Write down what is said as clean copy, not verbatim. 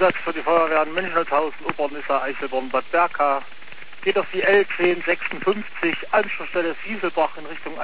Einsatz für die Feuerwehren Münchhausen, Obernisser, Eiselborn, Bad Berka. Geht auf die L1056, Anschlussstelle Sieselbach in Richtung